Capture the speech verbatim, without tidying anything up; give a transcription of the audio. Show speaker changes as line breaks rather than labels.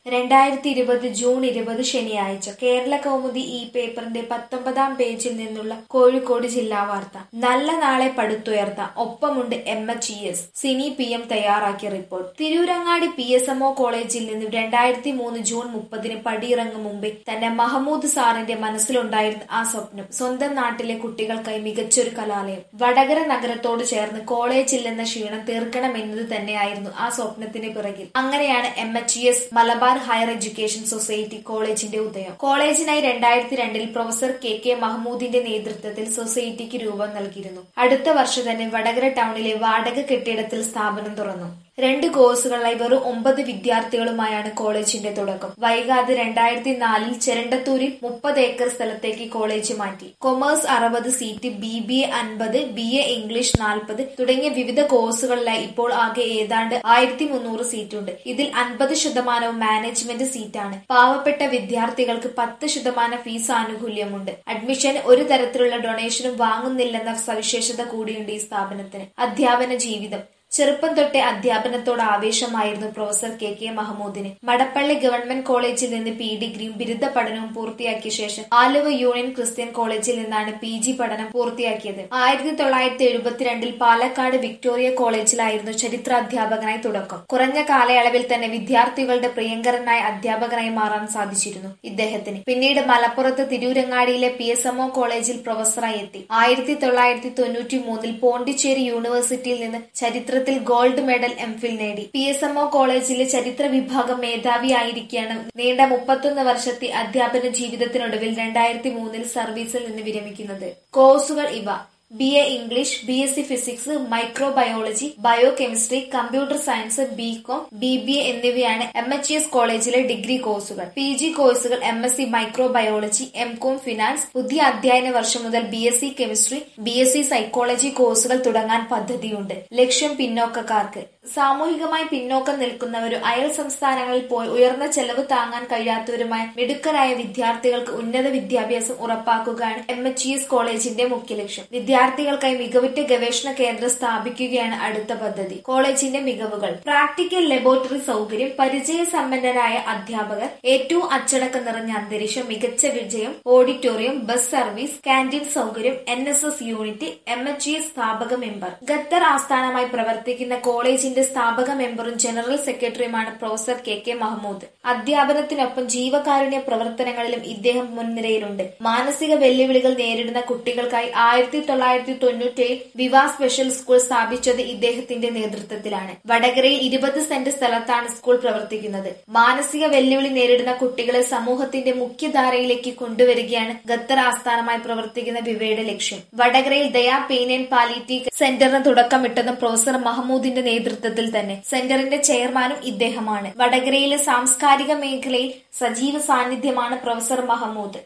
രണ്ടായിരത്തി ഇരുപത് ജൂൺ ഇരുപത് ശനിയാഴ്ച കേരള കൗമുദി ഈ പേപ്പറിന്റെ പത്തൊമ്പതാം പേജിൽ നിന്നുള്ള കോഴിക്കോട് ജില്ലാ വാർത്ത. നല്ല നാളെ പടുത്തുയർത്താം, ഒപ്പമുണ്ട് M H E S. Sini P M തയ്യാറാക്കിയ report. Tirurangadi P S M O കോളേജിൽ നിന്നും രണ്ടായിരത്തി മൂന്ന് ജൂൺ മുപ്പതിന് പടിയിറങ്ങും മുമ്പേ തന്നെ മഹമൂദ് സാറിന്റെ മനസ്സിലുണ്ടായിരുന്ന ആ സ്വപ്നം സ്വന്തം നാട്ടിലെ കുട്ടികൾക്കായി മികച്ചൊരു കലാലയം വടകര നഗരത്തോട് ചേർന്ന് കോളേജില്ലെന്ന ക്ഷീണം തീർക്കണമെന്നത് തന്നെയായിരുന്നു ആ സ്വപ്നത്തിന് പിറകിൽ. അങ്ങനെയാണ് M H E S Malabar higher education society കോളേജിന്റെ ഉദയം. കോളേജിനായി രണ്ടായിരത്തി രണ്ടിൽ പ്രൊഫസർ കെ കെ മഹമൂദിന്റെ നേതൃത്വത്തിൽ സൊസൈറ്റിക്ക് രൂപം നൽകിയിരുന്നു. അടുത്ത വർഷം തന്നെ വടകര ടൗണിലെ വാടക കെട്ടിടത്തിൽ സ്ഥാപനം തുറന്നു. രണ്ട് കോഴ്സുകളായി വെറും ഒമ്പത് വിദ്യാർത്ഥികളുമായാണ് കോളേജിന്റെ തുടക്കം. വൈകാതെ രണ്ടായിരത്തി നാലിൽ ചെരണ്ടത്തൂരിൽ മുപ്പത് ഏക്കർ സ്ഥലത്തേക്ക് കോളേജ് മാറ്റി. കൊമേഴ്സ് അറുപത് സീറ്റ്, ബി ബി എ അൻപത്, ബി എ ഇംഗ്ലീഷ് നാൽപ്പത് തുടങ്ങിയ വിവിധ കോഴ്സുകളിലായി ഇപ്പോൾ ആകെ ഏതാണ്ട് ആയിരത്തി മുന്നൂറ് സീറ്റുണ്ട്. ഇതിൽ അൻപത് ശതമാനവും മാനേജ്മെന്റ് സീറ്റാണ്. പാവപ്പെട്ട വിദ്യാർത്ഥികൾക്ക് പത്ത് ശതമാനം ഫീസ് ആനുകൂല്യമുണ്ട്. അഡ്മിഷന് ഒരു തരത്തിലുള്ള ഡൊണേഷനും വാങ്ങുന്നില്ലെന്ന സവിശേഷത കൂടിയുണ്ട് ഈ സ്ഥാപനത്തിന്. അധ്യാപന ജീവിതം. ചെറുപ്പം തൊട്ടേ അധ്യാപനത്തോട് ആവേശമായിരുന്നു പ്രൊഫസർ കെ കെ മഹമൂദിന്. മടപ്പള്ളി ഗവൺമെന്റ് കോളേജിൽ നിന്ന് പി ഡിഗ്രിയും ബിരുദ പഠനവും പൂർത്തിയാക്കിയ ശേഷം ആലുവ യൂണിയൻ ക്രിസ്ത്യൻ കോളേജിൽ നിന്നാണ് പി ജി പഠനം പൂർത്തിയാക്കിയത്. ആയിരത്തി തൊള്ളായിരത്തി എഴുപത്തിരണ്ടിൽ പാലക്കാട് വിക്ടോറിയ കോളേജിലായിരുന്നു ചരിത്രാധ്യാപകനായി തുടക്കം. കുറഞ്ഞ കാലയളവിൽ തന്നെ വിദ്യാർത്ഥികളുടെ പ്രിയങ്കരനായ അധ്യാപകനായി മാറാൻ സാധിച്ചിരുന്നു ഇദ്ദേഹത്തിന്. പിന്നീട് മലപ്പുറത്ത് തിരൂരങ്ങാടിയിലെ പി എസ് എം ഒ കോളേജിൽ പ്രൊഫസറായി എത്തി. ആയിരത്തി തൊള്ളായിരത്തി തൊണ്ണൂറ്റി മൂന്നിൽ പോണ്ടിച്ചേരി യൂണിവേഴ്സിറ്റിയിൽ നിന്ന് ചരിത്ര ഗോൾഡ് മെഡൽ എം ഫിൽ നേടി. പി എസ് എം ഒ കോളേജിലെ ചരിത്ര വിഭാഗം മേധാവിയായിരിക്കെയാണ് നീണ്ട മുപ്പത്തൊന്ന് വർഷത്തെ അധ്യാപന ജീവിതത്തിനൊടുവിൽ രണ്ടായിരത്തി മൂന്നിൽ സർവീസിൽ നിന്ന് വിരമിക്കുന്നത്. കോഴ്സുകൾ ഇവ: B A English, B S C physics, microbiology, biochemistry, computer science, B com, B B A എന്നിവയാണ് എം എച്ച് ഇ എസ് കോളേജിലെ ഡിഗ്രി കോഴ്സുകൾ. പി ജി കോഴ്സുകൾ M S C microbiology, M com finance. പുതിയ അധ്യയന വർഷം മുതൽ B S C chemistry, B S C psychology കോഴ്സുകൾ തുടങ്ങാൻ പദ്ധതിയുണ്ട്. ലക്ഷ്യം പിന്നോക്കക്കാർക്ക്. സാമൂഹികമായി പിന്നോക്കം നിൽക്കുന്നവരും അയൽ സംസ്ഥാനങ്ങളിൽ പോയി ഉയർന്ന ചെലവ് താങ്ങാൻ കഴിയാത്തവരുമായ മിടുക്കരായ വിദ്യാർത്ഥികൾക്ക് ഉന്നത വിദ്യാഭ്യാസം ഉറപ്പാക്കുകയാണ് എം എച്ച് ഇ എസ് കോളേജിന്റെ മുഖ്യ ലക്ഷ്യം. വിദ്യാർത്ഥികൾക്കായി മികവുറ്റ ഗവേഷണ കേന്ദ്രം സ്ഥാപിക്കുകയാണ് അടുത്ത പദ്ധതി. കോളേജിന്റെ മികവുകൾ: പ്രാക്ടിക്കൽ ലബോറട്ടറി സൗകര്യം, പരിചയസമ്പന്നരായ അധ്യാപകർ, ഏറ്റവും അച്ചടക്കം നിറഞ്ഞ അന്തരീക്ഷം, മികച്ച വിജയം, ഓഡിറ്റോറിയം, ബസ് സർവീസ്, കാന്റീൻ സൗകര്യം, N S S unit, M H E S സ്ഥാപക മെമ്പർ. ഖത്തർ ആസ്ഥാനമായി പ്രവർത്തിക്കുന്ന കോളേജിന്റെ സ്ഥാപക മെമ്പറും ജനറൽ സെക്രട്ടറിയുമാണ് പ്രൊഫസർ കെ കെ മഹമൂദ്. അധ്യാപനത്തിനൊപ്പം ജീവകാരുണ്യ പ്രവർത്തനങ്ങളിലും ഇദ്ദേഹം മുൻനിരയിലുണ്ട്. മാനസിക വെല്ലുവിളികൾ നേരിടുന്ന കുട്ടികൾക്കായി ആയിരത്തി തൊള്ളായിരത്തി തൊണ്ണൂറ്റേഴിൽ വിവാ സ്പെഷ്യൽ സ്കൂൾ സ്ഥാപിച്ചത് ഇദ്ദേഹത്തിന്റെ നേതൃത്വത്തിലാണ്. വടകരയിൽ ഇരുപത് സെന്റ് സ്ഥലത്താണ് സ്കൂൾ പ്രവർത്തിക്കുന്നത്. മാനസിക വെല്ലുവിളി നേരിടുന്ന കുട്ടികളെ സമൂഹത്തിന്റെ മുഖ്യധാരയിലേക്ക് കൊണ്ടുവരികയാണ് ഖത്തർ ആസ്ഥാനമായി പ്രവർത്തിക്കുന്ന വിവയുടെ ലക്ഷ്യം. വടകരയിൽ ദയാ പെയിൻ ആൻഡ് പാലിയേറ്റീവ് സെന്ററിന് തുടക്കമിട്ടതും പ്രൊഫസർ മഹമൂദിന്റെ നേതൃത്വത്തിൽ തന്നെ. സെന്ററിന്റെ ചെയർമാനും ഇദ്ദേഹമാണ്. വടകരയിലെ സാംസ്കാരിക മേഖലയിൽ സജീവ സാന്നിധ്യമാണ് പ്രൊഫസർ മഹമൂദ്.